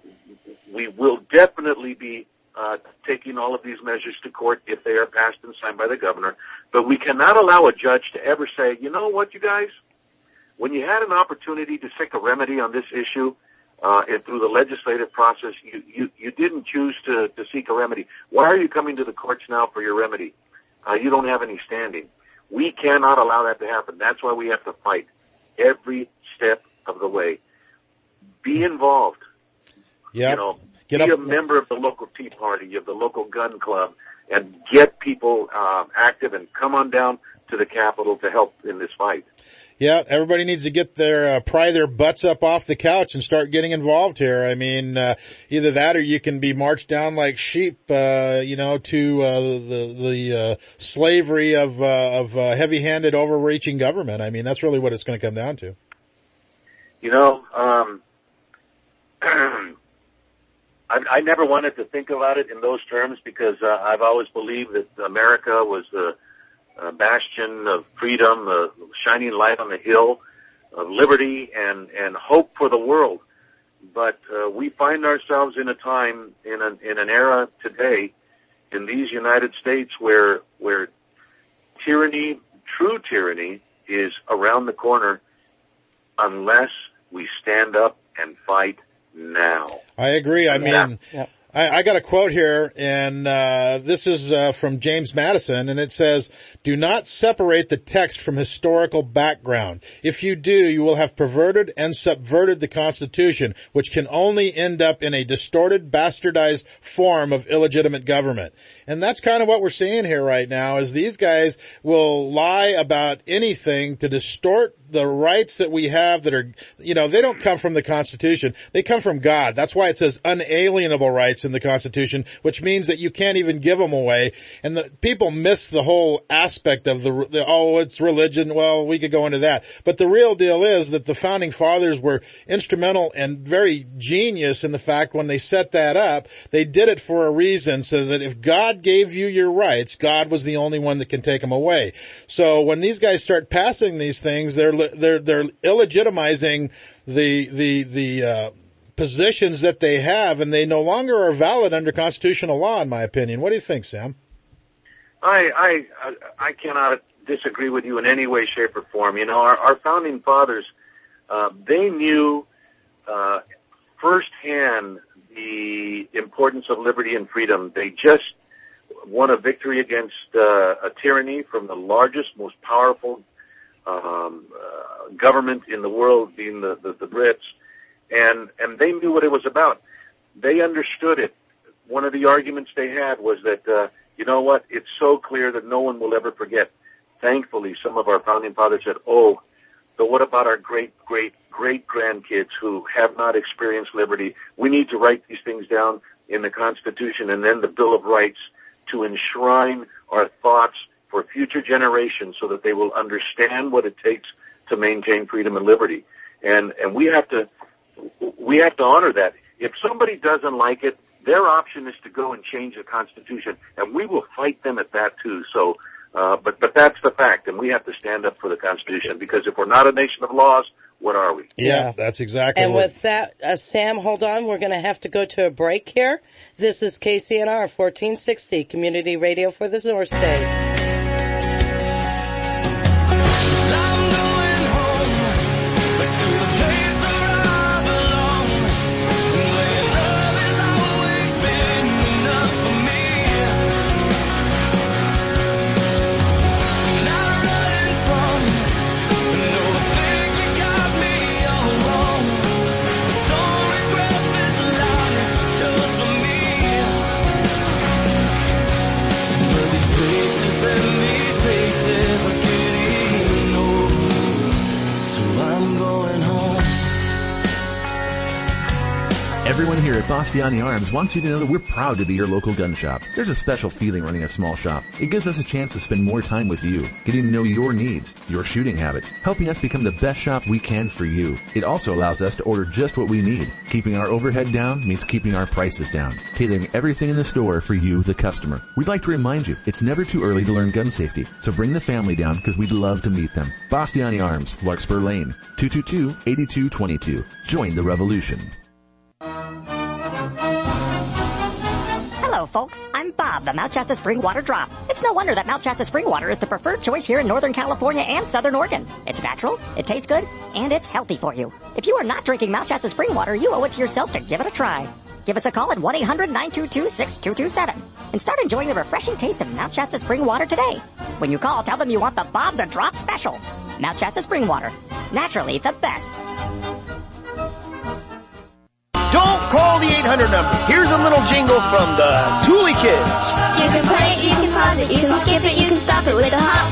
we will definitely be Uh, taking all of these measures to court if they are passed and signed by the governor. But we cannot allow a judge to ever say, you know what, you guys, when you had an opportunity to seek a remedy on this issue uh, and through the legislative process, you, you, you didn't choose to, to seek a remedy. Why are you coming to the courts now for your remedy? Uh, you don't have any standing. We cannot allow that to happen. That's why we have to fight every step of the way. Be involved. Yeah. You know, Get be up. a member of the local Tea Party, of the local gun club, and get people uh, active and come on down to the Capitol to help in this fight. Yeah, everybody needs to get their, uh, pry their butts up off the couch and start getting involved here. I mean, uh, either that or you can be marched down like sheep, uh, you know, to, uh, the, the, uh, slavery of, uh, of, uh, heavy-handed overreaching government. I mean, that's really what it's going to come down to. You know, um, I, I never wanted to think about it in those terms because uh, I've always believed that America was the uh, bastion of freedom, the shining light on the hill of liberty and, and hope for the world. But uh, we find ourselves in a time, in an, in an era today in these United States where, where tyranny, true tyranny, is around the corner unless we stand up and fight now. I agree. I mean, Yeah. I, I got a quote here, and uh this is uh, from James Madison, and it says, "Do not separate the text from historical background. If you do, you will have perverted and subverted the Constitution, which can only end up in a distorted, bastardized form of illegitimate government." And that's kind of what we're seeing here right now, is these guys will lie about anything to distort the rights that we have that are, you know, they don't come from the Constitution. They come from God. That's why it says unalienable rights in the Constitution, which means that you can't even give them away. And the people miss the whole aspect of the, the, oh, it's religion. Well, we could go into that. But the real deal is that the founding fathers were instrumental and very genius in the fact when they set that up, they did it for a reason, so that if God gave you your rights, God was the only one that can take them away. So when these guys start passing these things, they're they're they're illegitimizing the the the uh positions that they have, and they no longer are valid under constitutional law, in my opinion. What do you think, Sam? I I I cannot disagree with you in any way, shape, or form. You know, our, our founding fathers, uh, they knew uh firsthand the importance of liberty and freedom. They just won a victory against uh, a tyranny from the largest, most powerful um, uh, government in the world, being the, the, the Brits, and and they knew what it was about. They understood it. One of the arguments they had was that, uh, you know what, it's so clear that no one will ever forget. Thankfully, some of our founding fathers said, oh, but what about our great, great, great grandkids who have not experienced liberty? We need to write these things down in the Constitution and then the Bill of Rights to enshrine our thoughts for future generations so that they will understand what it takes to maintain freedom and liberty. And, and we have to, we have to honor that. If somebody doesn't like it, their option is to go and change the Constitution, and we will fight them at that too. So, uh, but, but that's the fact, and we have to stand up for the Constitution, because if we're not a nation of laws, what are we? Yeah, yeah. That's exactly and what... with that, uh, Sam, hold on. We're going to have to go to a break here. This is K C N R fourteen sixty, Community Radio for the North State. Everyone here at Bastiani Arms wants you to know that we're proud to be your local gun shop. There's a special feeling running a small shop. It gives us a chance to spend more time with you, getting to know your needs, your shooting habits, helping us become the best shop we can for you. It also allows us to order just what we need. Keeping our overhead down means keeping our prices down, tailoring everything in the store for you, the customer. We'd like to remind you, it's never too early to learn gun safety, so bring the family down because we'd love to meet them. Bastiani Arms, Larkspur Lane, two two two, eight two two two. Join the revolution. Hello, folks. I'm Bob, the Mount Shasta Spring Water Drop. It's no wonder that Mount Shasta Spring Water is the preferred choice here in Northern California and Southern Oregon. It's natural, it tastes good, and it's healthy for you. If you are not drinking Mount Shasta Spring Water, you owe it to yourself to give it a try. Give us a call at one eight hundred nine two two six two two seven and start enjoying the refreshing taste of Mount Shasta Spring Water today. When you call, tell them you want the Bob the Drop special. Mount Shasta Spring Water. Naturally the best. Don't call the eight hundred number. Here's a little jingle from the Thule Kids. You can play it, you can pause it, you can skip it, you can stop it with a hop.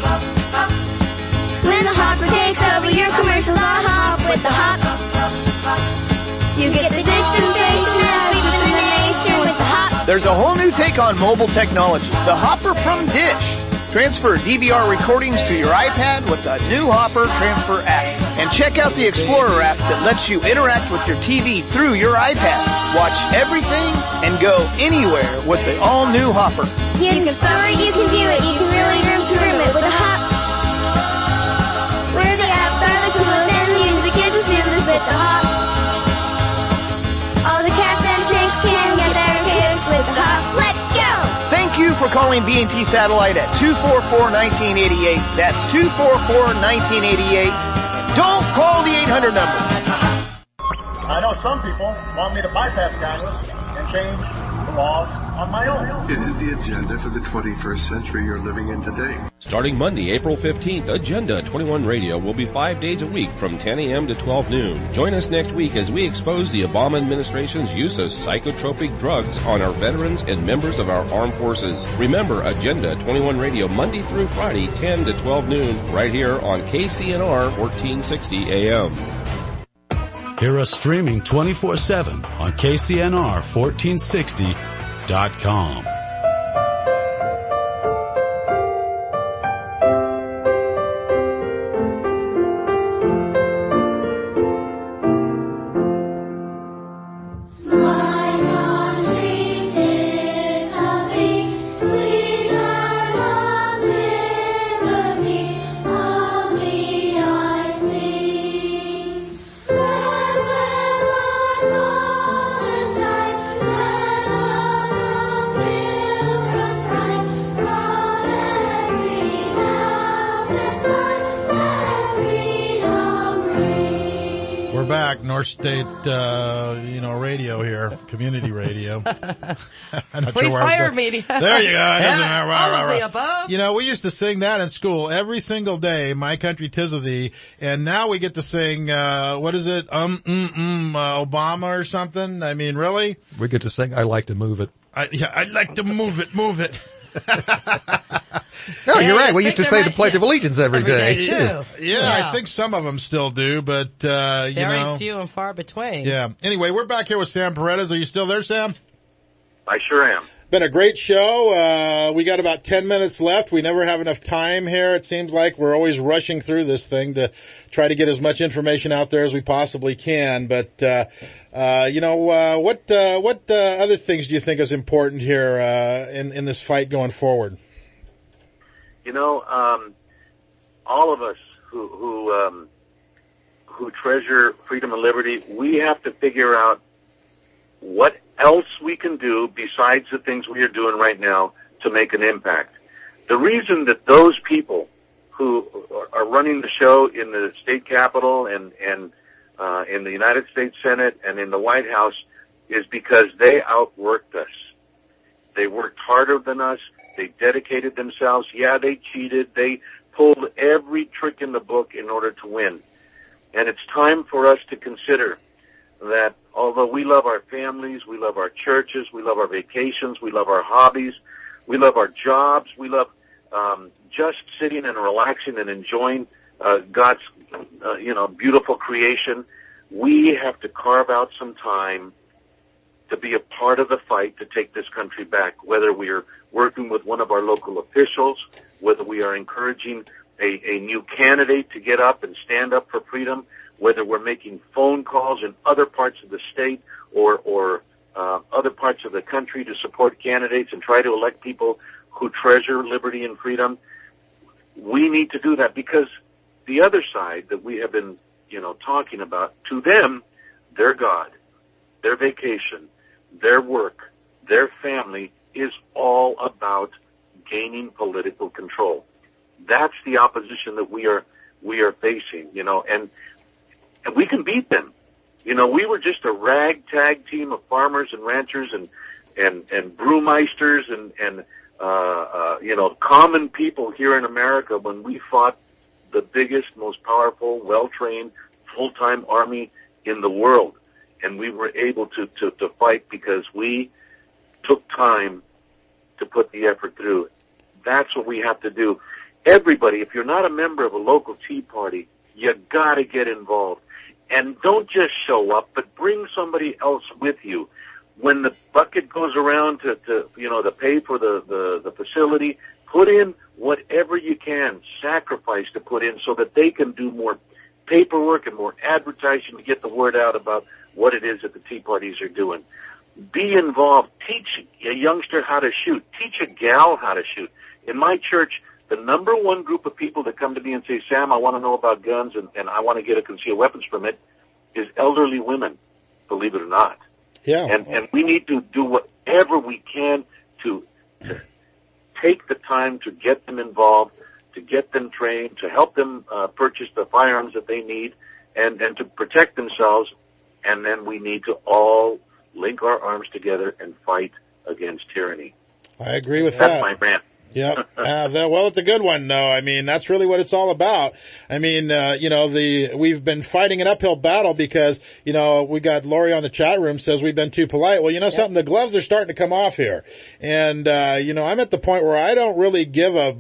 When the hopper takes over your commercials, I'll hop with the hop. You get the dispensation of elimination with the hop. There's a whole new take on mobile technology. The Hopper from Dish. Transfer D V R recordings to your iPad with the new Hopper Transfer app. And check out the Explorer app that lets you interact with your T V through your iPad. Watch everything and go anywhere with the all-new Hopper. You can store it, you can view it, you can really room to room it with a hop. Where the apps are the coolest and the music is the smoothest with the hop. All the cats and shakes can get their kicks with the hop. Let's go! Thank you for calling B and T Satellite at two four four, one nine eight eight. That's two four four, one nine eight eight. Don't call the eight hundred number. I know some people want me to bypass Congress and change the laws on my own. It is the agenda for the twenty-first century you're living in today. Starting Monday, April fifteenth, Agenda twenty-one Radio will be five days a week from ten a.m. to twelve noon. Join us next week as we expose the Obama administration's use of psychotropic drugs on our veterans and members of our armed forces. Remember Agenda twenty-one Radio Monday through Friday, ten to twelve noon, right here on K C N R fourteen sixty A M. Hear us streaming twenty-four seven on K C N R fourteen sixty dot com. North State, uh, you know, radio here, community radio. I'm not Please sure where I was fire going. media. There you go. It doesn't Yeah, matter. all Rah, of rah, the rah. above. You know, we used to sing that in school every single day, My Country 'Tis of Thee, and now we get to sing, uh, what is it, um, mm, mm, uh, Obama or something? I mean, really? We get to sing I Like to Move It. I, yeah, I like to move it, move it. No, you're Yeah, right. We I used to think say there the might- Pledge of Allegiance every Every day. day, too. Yeah, Yeah. I think some of them still do, but, uh, you Very know. few and far between. Yeah. Anyway, we're back here with Sam Paredes. Are you still there, Sam? I sure am. Been a great show. Uh, we got about ten minutes left. We never have enough time here. It seems like we're always rushing through this thing to try to get as much information out there as we possibly can. But, uh, uh, you know, uh, what, uh, what, uh, other things do you think is important here, uh, in, in this fight going forward? You know, um, all of us who, who, um, who treasure freedom and liberty, we have to figure out what else we can do besides the things we are doing right now to make an impact. The reason that those people who are running the show in the state capitol and, and, uh, in the United States Senate and in the White House is because they outworked us. They worked harder than us. They dedicated themselves. Yeah, they cheated. They pulled every trick in the book in order to win. And it's time for us to consider that although we love our families, we love our churches, we love our vacations, we love our hobbies, we love our jobs, we love um, just sitting and relaxing and enjoying uh, God's, uh, you know, beautiful creation, we have to carve out some time to be a part of the fight to take this country back, whether we are working with one of our local officials, whether we are encouraging a, a new candidate to get up and stand up for freedom, whether we're making phone calls in other parts of the state or, or uh, other parts of the country to support candidates and try to elect people who treasure liberty and freedom. We need to do that because the other side that we have been, you know, talking about, to them, their God, their vacation, their work, their family is all about gaining political control. That's the opposition that we are, we are facing, you know, and, and we can beat them. You know, we were just a ragtag team of farmers and ranchers and, and, and brewmeisters and, and, uh, uh, you know, common people here in America when we fought the biggest, most powerful, well-trained, full-time army in the world. And we were able to, to, to fight because we took time to put the effort through. That's what we have to do. Everybody, if you're not a member of a local Tea Party, you gotta get involved. And don't just show up, but bring somebody else with you. When the bucket goes around to, to you know, to pay for the, the, the facility, put in whatever you can, sacrifice to put in so that they can do more paperwork and more advertising to get the word out about what it is that the Tea Parties are doing. Be involved. Teach a youngster how to shoot. Teach a gal how to shoot. In my church, the number one group of people that come to me and say, Sam, I want to know about guns and, and I want to get a concealed weapons permit is elderly women, believe it or not. Yeah. And, and we need to do whatever we can to, to take the time to get them involved, to get them trained, to help them uh, purchase the firearms that they need and, and to protect themselves. And then we need to all link our arms together and fight against tyranny. I agree with That's that. my rant. Yep. Uh, that, well, it's a good one, though. I mean, that's really what it's all about. I mean, uh, you know, the, we've been fighting an uphill battle because, you know, we got Lori on the chat room says we've been too polite. Well, you know yep. something? The gloves are starting to come off here. And, uh, you know, I'm at the point where I don't really give a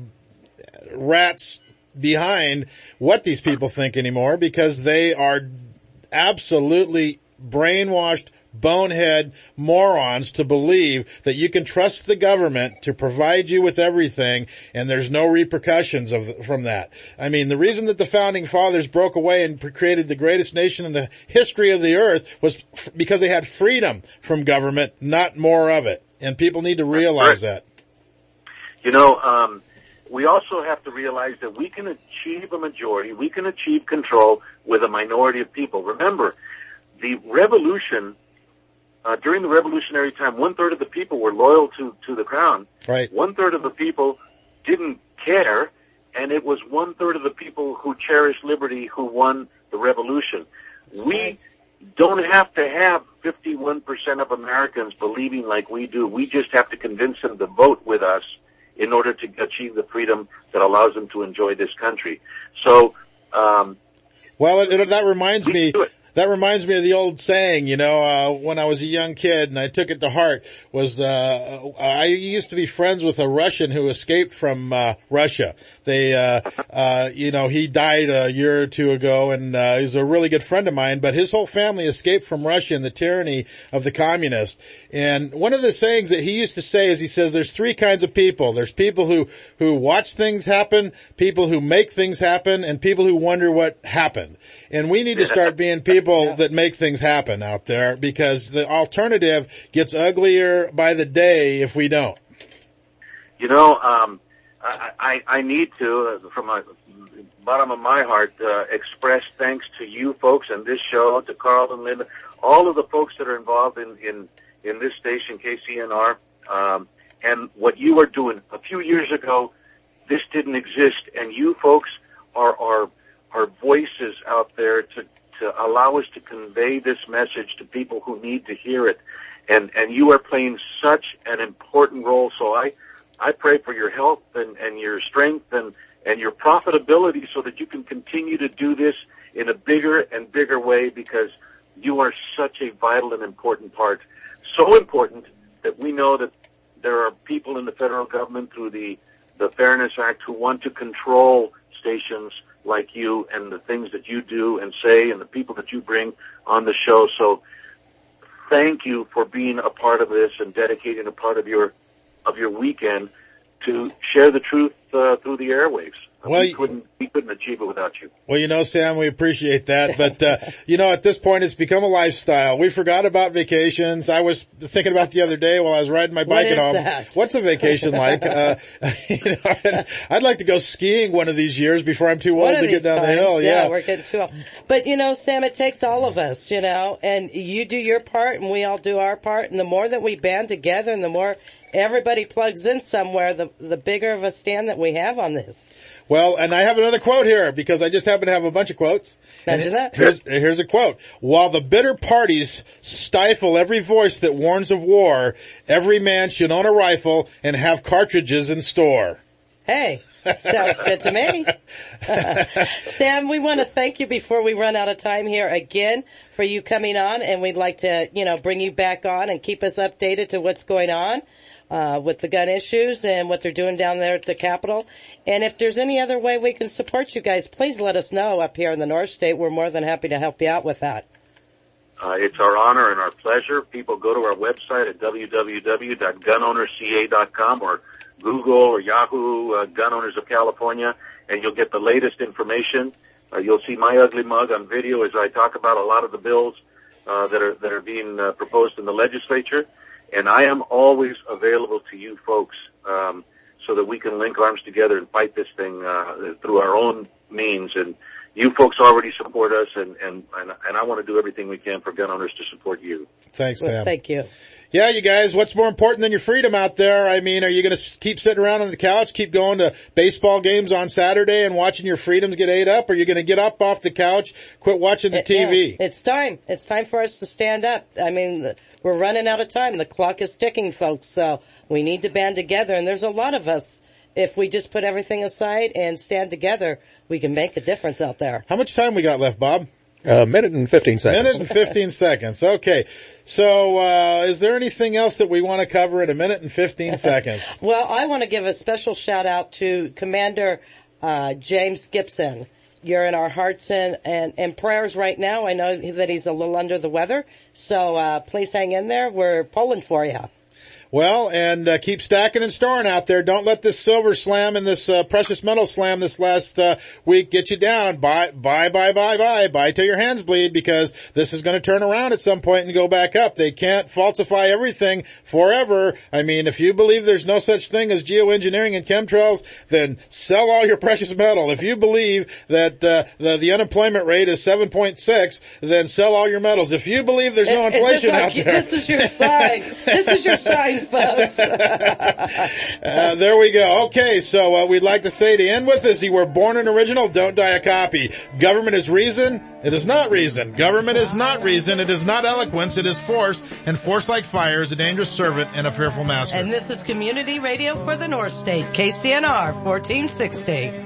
rat's behind what these people think anymore because they are absolutely brainwashed, bonehead morons to believe that you can trust the government to provide you with everything and there's no repercussions of from that. I mean, the reason that the founding fathers broke away and created the greatest nation in the history of the earth was f- because they had freedom from government, not more of it. And people need to realize that. You know, um, we also have to realize that we can achieve a majority, we can achieve control with a minority of people. Remember, the revolution Uh, during the revolutionary time, one-third of the people were loyal to, to the crown. Right. One-third of the people didn't care, and it was one-third of the people who cherished liberty who won the revolution. We don't have to have fifty-one percent of Americans believing like we do. We just have to convince them to vote with us in order to achieve the freedom that allows them to enjoy this country. So, um... Well, it, it, that reminds me... That reminds me of the old saying, you know, uh, when I was a young kid and I took it to heart was, uh, I used to be friends with a Russian who escaped from, uh, Russia. They, uh, uh, you know, he died a year or two ago and, uh, he's a really good friend of mine, but his whole family escaped from Russia and the tyranny of the communists. And one of the sayings that he used to say is he says there's three kinds of people. There's people who, who watch things happen, people who make things happen, and people who wonder what happened. And we need to start being people Yeah. that make things happen out there because the alternative gets uglier by the day if we don't. You know, um, I, I, I need to, uh, from the bottom of my heart, uh, express thanks to you folks and this show, to Carl and Linda, all of the folks that are involved in, in, in this station, K C N R, um, and what you are doing. A few years ago, this didn't exist, and you folks are, are, are voices out there to to allow us to convey this message to people who need to hear it. And, and you are playing such an important role. So I, I pray for your health and, and your strength and, and your profitability so that you can continue to do this in a bigger and bigger way because you are such a vital and important part. So important that we know that there are people in the federal government through the, the Fairness Act who want to control stations like you and the things that you do and say and the people that you bring on the show. So thank you for being a part of this and dedicating a part of your of your weekend to share the truth uh, through the airwaves. Well, we couldn't, we couldn't achieve it without you. Well, you know, Sam, we appreciate that. But, uh, you know, at this point, it's become a lifestyle. We forgot about vacations. I was thinking about the other day while I was riding my bike what at home. That? What's a vacation like? uh, you know, I'd like to go skiing one of these years before I'm too old to get down times. the hill. Yeah, yeah, we're getting too old. But, you know, Sam, it takes all of us, you know, and you do your part and we all do our part. And the more that we band together and the more everybody plugs in somewhere, the, the bigger of a stand that we have on this. Well, and I have another quote here because I just happen to have a bunch of quotes. Imagine that. Here's, here's a quote. While the bitter parties stifle every voice that warns of war, every man should own a rifle and have cartridges in store. Hey, sounds good to me. Sam, we want to thank you before we run out of time here again for you coming on, and we'd like to, you know, bring you back on and keep us updated to what's going on uh with the gun issues and what they're doing down there at the Capitol. And if there's any other way we can support you guys, please let us know up here in the North State. We're more than happy to help you out with that. Uh, it's our honor and our pleasure. People go to our website at w w w dot gun owners c a dot com or Google or Yahoo, uh, Gun Owners of California, and you'll get the latest information. Uh, you'll see my ugly mug on video as I talk about a lot of the bills uh, that are that are being uh, proposed in the legislature. And I am always available to you folks um, so that we can link arms together and fight this thing uh, through our own means. And you folks already support us, and, and, and, and I want to do everything we can for gun owners to support you. Thanks, well, Sam. Thank you. Yeah, you guys, what's more important than your freedom out there? I mean, are you going to keep sitting around on the couch, keep going to baseball games on Saturday and watching your freedoms get ate up? Or are you going to get up off the couch, quit watching the It- T V? yeah, it's time. It's time for us to stand up. I mean, the, we're running out of time. The clock is ticking, folks. So we need to band together. And there's a lot of us. If we just put everything aside and stand together, we can make a difference out there. How much time we got left, Bob? A minute and fifteen seconds. Minute and fifteen seconds. Okay. So, uh, is there anything else that we want to cover in a minute and fifteen seconds? Well, I want to give a special shout out to Commander, uh, James Gibson. You're in our hearts and, and, and prayers right now. I know that he's a little under the weather. So, uh, please hang in there. We're pulling for you. Well, and uh, keep stacking and storing out there. Don't let this silver slam and this uh, precious metal slam this last uh, week get you down. Buy, buy, buy, buy, buy. Buy till your hands bleed, because this is going to turn around at some point and go back up. They can't falsify everything forever. I mean, if you believe there's no such thing as geoengineering and chemtrails, then sell all your precious metal. If you believe that uh, the, the unemployment rate is seven point six, then sell all your metals. If you believe there's no Is inflation this our- out there. This is your sign. This is your sign, folks. uh, there we go. Okay, so uh, we'd like to say to end with this: you were born an original, don't die a copy. Government is reason, it is not reason. Government is not reason, it is not eloquence, it is force, and force like fire is a dangerous servant and a fearful master. And this is Community Radio for the North State, K C N R fourteen sixty.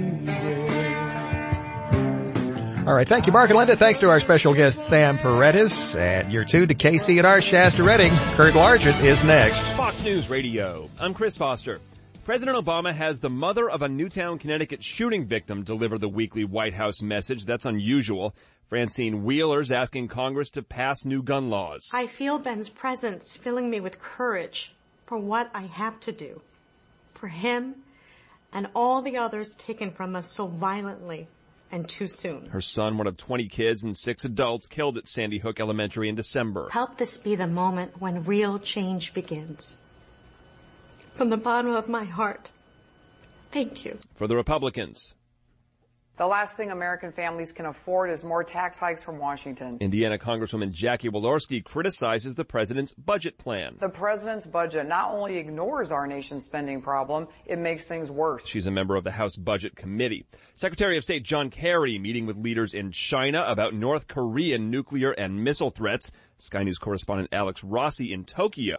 All right, thank you, Mark and Linda. Thanks to our special guest, Sam Paredes. And you're tuned to K C N R Shasta Redding. Kurt Largent is next. Fox News Radio. I'm Chris Foster. President Obama has the mother of a Newtown, Connecticut shooting victim deliver the weekly White House message. That's unusual. Francine Wheeler's asking Congress to pass new gun laws. I feel Ben's presence filling me with courage for what I have to do. For him and all the others taken from us so violently and too soon. Her son, one of twenty kids and six adults, killed at Sandy Hook Elementary in December. Help this be the moment when real change begins. From the bottom of my heart, thank you. For the Republicans, the last thing American families can afford is more tax hikes from Washington. Indiana Congresswoman Jackie Walorski criticizes the president's budget plan. The president's budget not only ignores our nation's spending problem, it makes things worse. She's a member of the House Budget Committee. Secretary of State John Kerry meeting with leaders in China about North Korean nuclear and missile threats. Sky News correspondent Alex Rossi in Tokyo